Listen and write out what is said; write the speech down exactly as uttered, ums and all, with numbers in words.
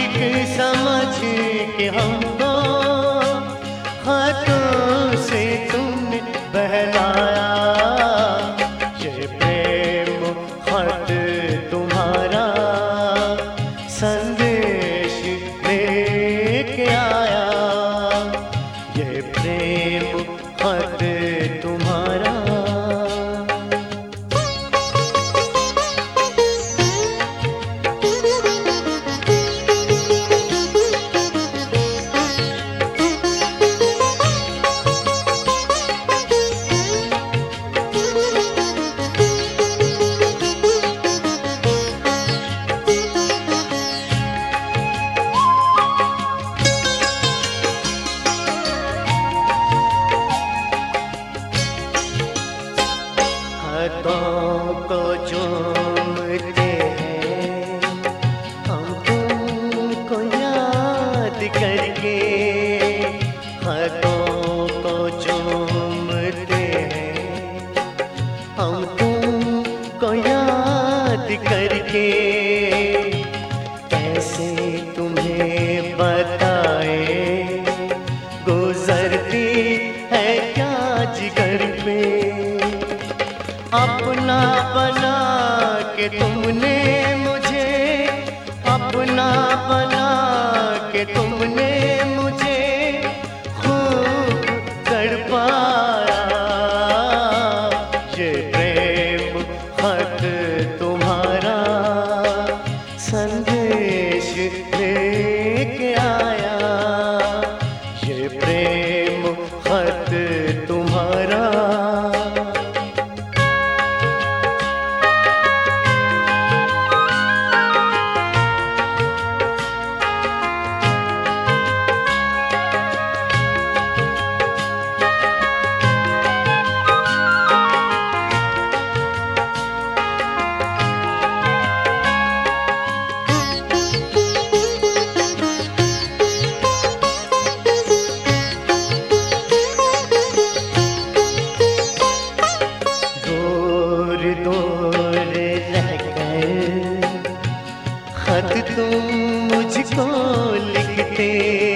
मालिक समझ के हमको हाथों से तुमने बहलाया। ये प्रेम खत तुम्हारा संदेश लेके आया। ये प्रेम खत तुम्हारा। हाथों को चूमते हैं हम तुमको याद करके। हाथों को चूमते हैं हम तुमको याद करके। कैसे तुम्हें बताए गुजरती है क्या जिगर पे। अपना बना के तुमने मुझे, अपना बना के तुमने मुझे खूब तड़पाया। ये प्रेम खत तुम्हारा संदेश लेके आया। ये प्रेम खत तुम्हारा। खत तुम मुझको लिखते